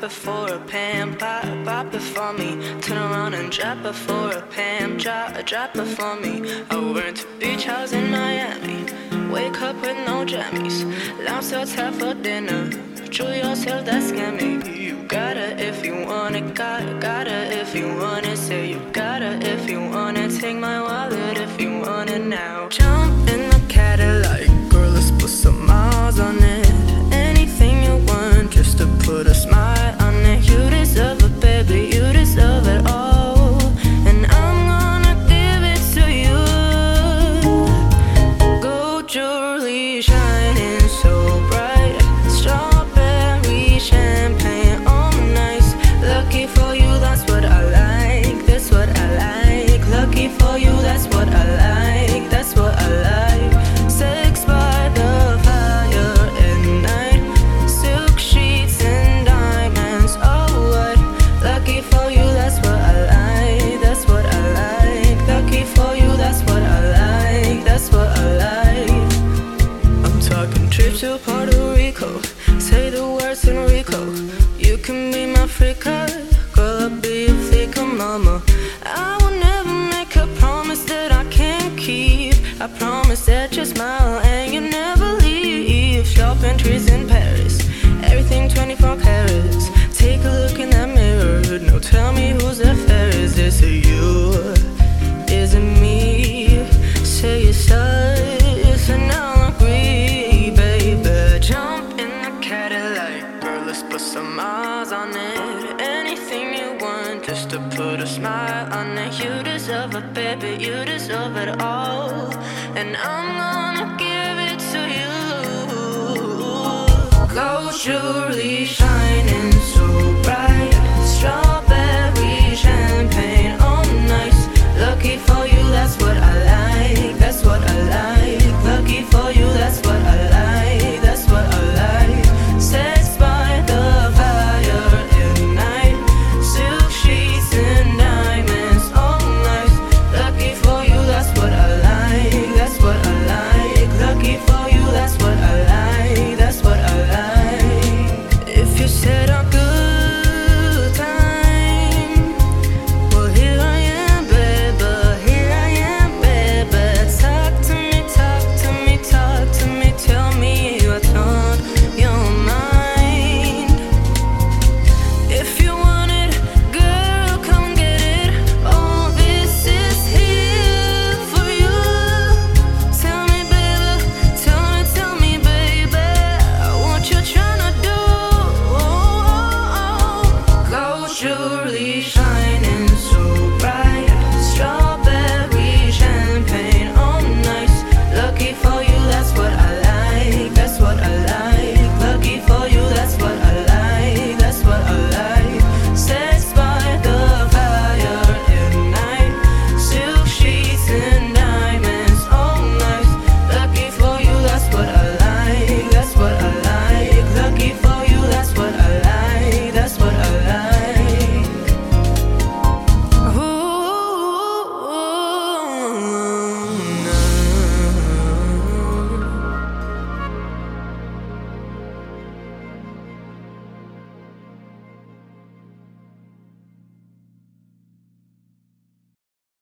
it for a Pam, pop it for me. Turn around and drop it for a Pam, drop it for me. I went to beach house in Miami, wake up with no jammies. Lounge hotel for dinner, treat yourself, that's scammy. You gotta if you want it, gotta if you want it. Say you gotta if you want it. Take my wallet if you want it now. Jump in the Cadillac, girl, let's put some miles on it. Anything you want, just to put a smile on it. You deserve it, baby, you deserve it all, and I'm gonna give it to you. Gold jewelry shining so bright, strawberry champagne on nice. Lucky for you, that's what I like, that's what I like. Lucky for you, that's what I like, that's what I like. Sex by the fire at night, silk sheets and diamonds, oh what. Lucky for you, that's what I like, that's what I like. Lucky for you, that's what I like, that's what I like. I'm talking trip to Puerto Rico, say the words Enrico. You can be my freaka, girl, I'll be your freaka mama. I will never make a promise that I can't keep. I promise that you smile and you never leave. Shopping trees in Paris, everything 24 carats. Take a look in that mirror, now tell me who's the fairest. Is it you? Is it me? Say it's us, and I'll agree, baby. Jump in the Cadillac, girl, let's put some miles on it. Anything you want, just to put a smile on it. You deserve it, baby, you deserve it all, and I'm gonna give it to you. Gold jewelry shining so bright,